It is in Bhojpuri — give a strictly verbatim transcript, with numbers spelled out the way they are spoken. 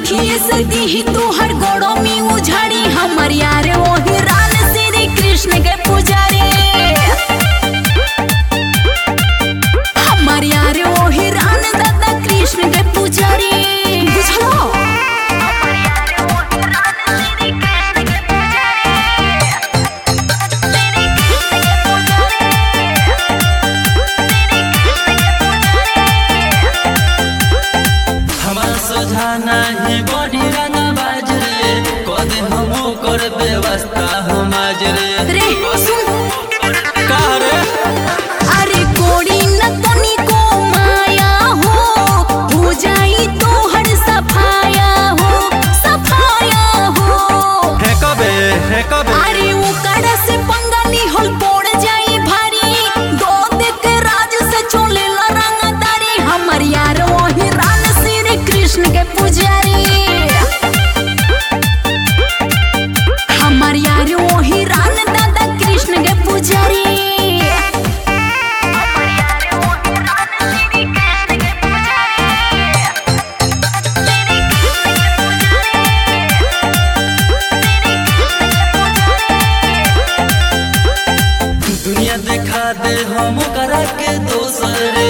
अखिए से दी तू हर गोड़ों में उझाड़ी हमर यार वही रान श्री कृष्ण के पुजारी हमर यार वही रान दादा कृष्ण के पुजारी बुझलो। सोझाना ही बड़ी रंगा बाजरे कदे हमो कर व्यवस्था हम आजरे रे सुन का रे अरे कोड़ी न तनी को माया हो हो जाई तो हर सफाया हो सफाया हो है कबे है कबे अरे वो कड़ा से पंगाली होल पड़ जाई भारी दो देख राज से चोले ला रंगदारी हमर यार वही रान श्री कृष्ण के पुजारी हमर यार वही रान दादा कृष्ण के पुजारी दुनिया दिखा दे हम करा के दोसर